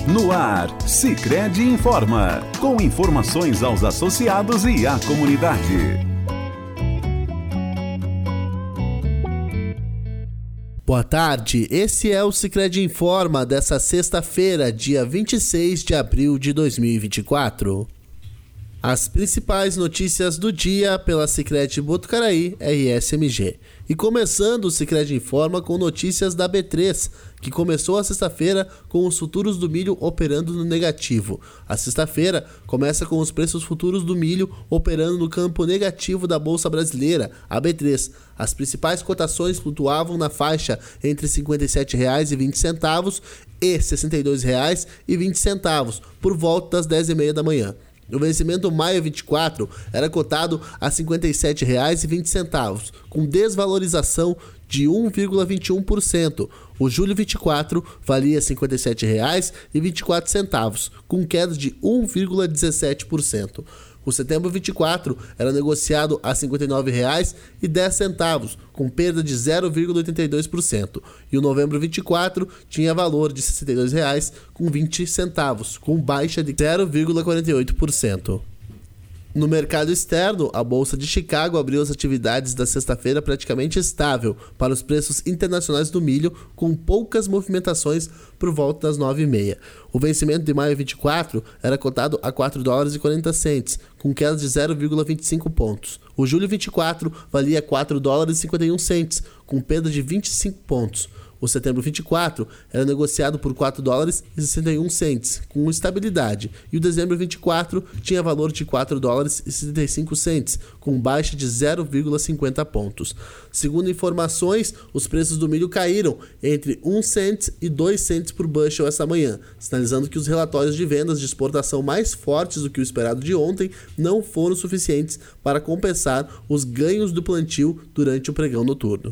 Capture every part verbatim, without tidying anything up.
No ar, Sicredi Informa, com informações aos associados e à comunidade. Boa tarde, esse é o Sicredi Informa dessa sexta-feira, dia vinte e seis de abril de dois mil e vinte e quatro. As principais notícias do dia pela Sicredi Botucaraí R S M G. E começando o Sicredi Informa com notícias da B três, que começou a sexta-feira com os futuros do milho operando no negativo. A sexta-feira começa com os preços futuros do milho operando no campo negativo da Bolsa Brasileira, a B três. As principais cotações flutuavam na faixa entre cinquenta e sete reais e vinte centavos e sessenta e dois reais e vinte centavos, por volta das dez e meia da manhã. O vencimento maio vinte e quatro era cotado a cinquenta e sete reais e vinte centavos, com desvalorização de um vírgula vinte e um por cento. O julho vinte e quatro valia cinquenta e sete reais e vinte e quatro centavos, com queda de um vírgula dezessete por cento. O setembro vinte e quatro era negociado a cinquenta e nove reais e dez centavos, com perda de zero vírgula oitenta e dois por cento. E o novembro vinte e quatro tinha valor de sessenta e dois reais com vinte centavos, com baixa de zero vírgula quarenta e oito por cento. No mercado externo, a Bolsa de Chicago abriu as atividades da sexta-feira praticamente estável para os preços internacionais do milho, com poucas movimentações por volta das nove e meia. O vencimento de maio vinte e quatro era cotado a quatro dólares e quarenta centes, com queda de zero vírgula vinte e cinco pontos. O julho vinte e quatro valia quatro dólares e cinquenta e um centes, com perda de vinte e cinco pontos. O setembro vinte e quatro era negociado por quatro dólares e sessenta e um centes, com estabilidade, e o dezembro vinte e quatro tinha valor de quatro dólares e setenta e cinco centes, com baixa de zero vírgula cinquenta pontos. Segundo informações, os preços do milho caíram entre um cento e dois centes por bushel essa manhã, sinalizando que os relatórios de vendas de exportação mais fortes do que o esperado de ontem não foram suficientes para compensar os ganhos do plantio durante o pregão noturno.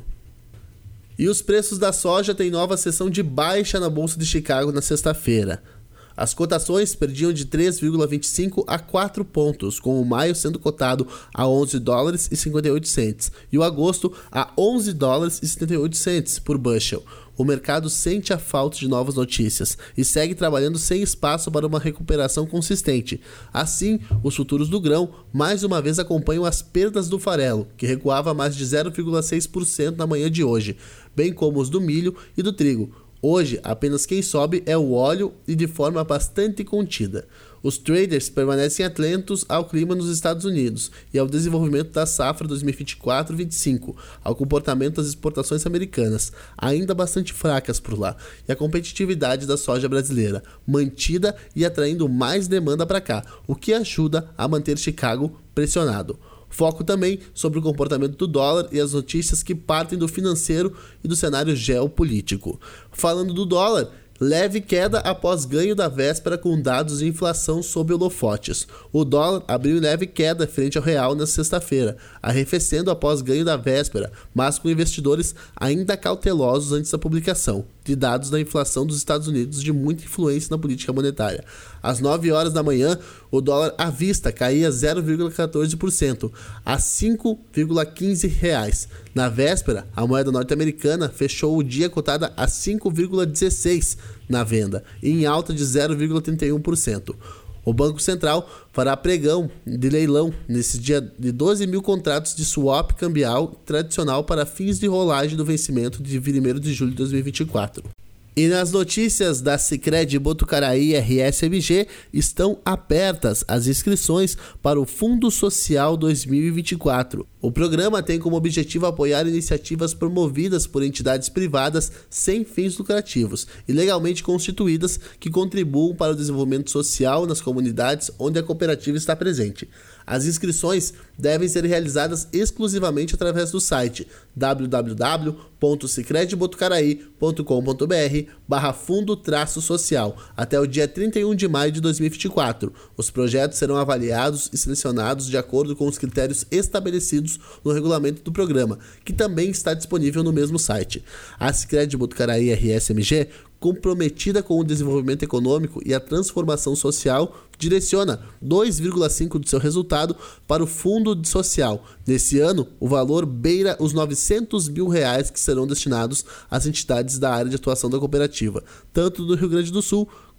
E os preços da soja têm nova sessão de baixa na Bolsa de Chicago na sexta-feira. As cotações perdiam de três vírgula vinte e cinco a quatro pontos, com o maio sendo cotado a onze dólares e cinquenta e oito centes e o agosto a onze dólares e setenta e oito centes por bushel. O mercado sente a falta de novas notícias e segue trabalhando sem espaço para uma recuperação consistente. Assim, os futuros do grão mais uma vez acompanham as perdas do farelo, que recuava mais de zero vírgula seis por cento na manhã de hoje, bem como os do milho e do trigo. Hoje, apenas quem sobe é o óleo e de forma bastante contida. Os traders permanecem atentos ao clima nos Estados Unidos e ao desenvolvimento da safra dois mil e vinte e quatro vinte e cinco, ao comportamento das exportações americanas, ainda bastante fracas por lá, e a competitividade da soja brasileira, mantida e atraindo mais demanda para cá, o que ajuda a manter Chicago pressionado. Foco também sobre o comportamento do dólar e as notícias que partem do financeiro e do cenário geopolítico. Falando do dólar, leve queda após ganho da véspera com dados de inflação sob holofotes. O dólar abriu em leve queda frente ao real na sexta-feira, arrefecendo após ganho da véspera, mas com investidores ainda cautelosos antes da publicação de dados da inflação dos Estados Unidos de muita influência na política monetária. Às nove horas da manhã, o dólar à vista caía zero vírgula quatorze por cento, a cinco vírgula quinze reais. Na véspera, a moeda norte-americana fechou o dia cotada a cinco vírgula dezesseis na venda, e em alta de zero vírgula trinta e um por cento. O Banco Central fará pregão de leilão nesse dia de doze mil contratos de swap cambial tradicional para fins de rolagem do vencimento de primeiro de julho de dois mil e vinte e quatro. E nas notícias da Sicredi Botucaraí R S M G, estão abertas as inscrições para o Fundo Social dois mil e vinte e quatro. O programa tem como objetivo apoiar iniciativas promovidas por entidades privadas sem fins lucrativos e legalmente constituídas que contribuam para o desenvolvimento social nas comunidades onde a cooperativa está presente. As inscrições devem ser realizadas exclusivamente através do site w w w ponto sicredi botucaraí ponto com ponto b r barra fundo traço social até o dia trinta e um de maio de dois mil e vinte e quatro. Os projetos serão avaliados e selecionados de acordo com os critérios estabelecidos no regulamento do programa, que também está disponível no mesmo site. A Sicredi Botucaraí R S M G, comprometida com o desenvolvimento econômico e a transformação social, direciona dois vírgula cinco por cento do seu resultado para o fundo social. Nesse ano, o valor beira os novecentos mil reais que serão destinados às entidades da área de atuação da cooperativa, tanto do Rio Grande do Sul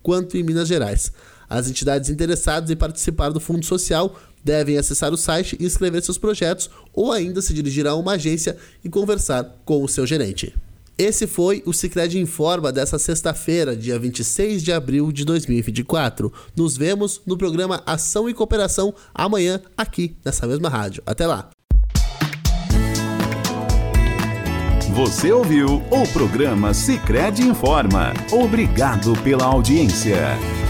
quanto em Minas Gerais. As entidades interessadas em participar do Fundo Social devem acessar o site e inscrever seus projetos ou ainda se dirigir a uma agência e conversar com o seu gerente. Esse foi o Sicredi Informa dessa sexta-feira, dia vinte e seis de abril de dois mil e vinte e quatro. Nos vemos no programa Ação e Cooperação amanhã aqui nessa mesma rádio. Até lá! Você ouviu o programa Sicredi Informa. Obrigado pela audiência.